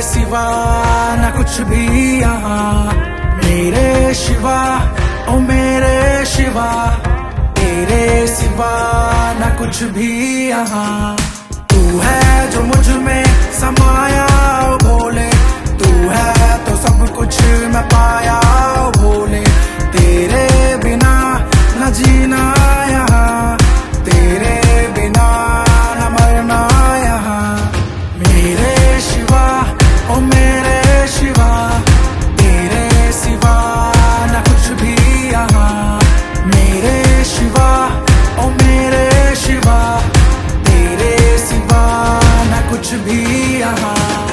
सिवा न कुछ भी यहाँ, मेरे शिवा ओ मेरे शिवा, तेरे सिवा न कुछ भी यहाँ। तू है जो मुझ में समाया ओ भोले, तू है तो सब कुछ मैं पाया ओ भोले। तेरे बिना न जीना यहाँ, तेरे बिना न मरना यहाँ। मेरे शिवा ओ मेरे शिवा, तेरे सिवा न कुछ भी यहाँ, मेरे शिवा ओ मेरे शिवा, तेरे सिवा न कुछ भी यहाँ।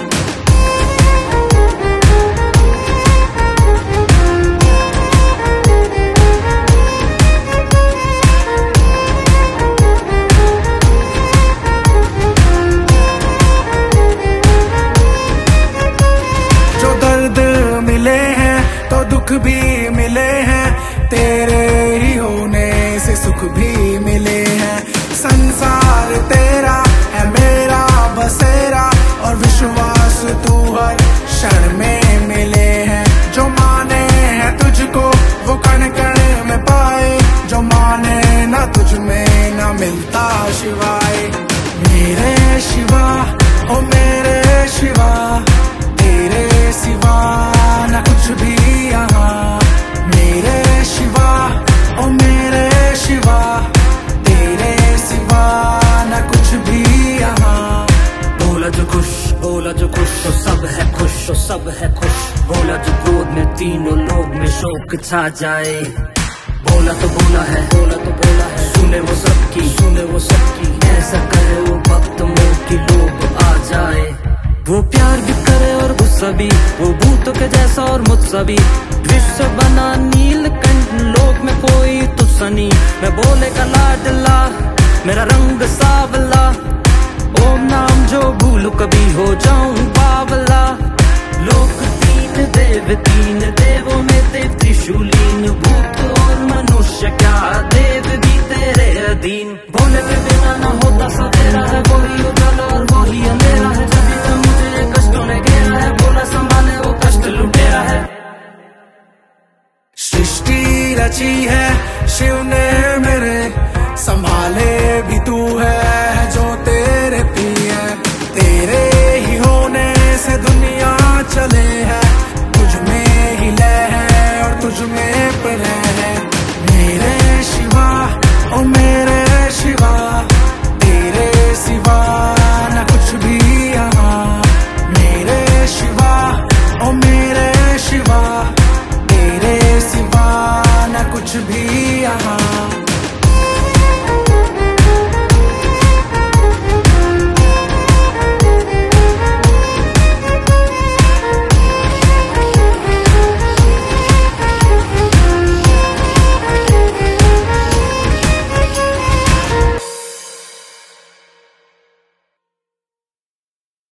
मिले हैं तो दुख भी मिले हैं, तेरे ही होने से सुख भी मिले हैं। संसार तेरा है मेरा बसेरा, और विश्वास तू हर क्षण में मिले हैं। जो माने हैं तुझको वो कण कण में पाए, जो माने ना तुझ में ना मिलता शिवाय। मेरे शिवा ओ मेरे शिवा, तेरे सिवा न कुछ भी यहाँ, मेरे शिवा ओ मेरे शिवा, तेरे सिवा न कुछ भी यहाँ। बोला जो खुश तो सब है खुश, तो सब है खुश। बोला जो क्रोध में तीनों लोग में शोक छा जाए, बोला तो बोला है, बोला तो बोला है। सुने वो सबकी, सुने वो सबकी, ऐसा करे वो भक्त मोह की लोग आ जाए। वो प्यार भी करे और गुस्सा भी, वो भूतों के जैसा और मुझसा भी। विश्व बना नीलकंठ, लोक में कोई तुझसा नहीं। मैं बोले का लाडला, मेरा रंग सावला, ओम नाम जो भूलूं कभी हो जाऊं बावला। लोक तीन देवों में देव त्रिशूलीन, भूत और मनुष्य क्या देव भी तेरे अधीन। बोले के बिना ना होता सवेरा है, वही उजाला और वही अंधेरा है। जब भी मुझे कष्टों ने घेरा है, बोला संभाले वो कष्ट लुटेरा है। सृष्टि रची है शिव ने मेरे, संभाल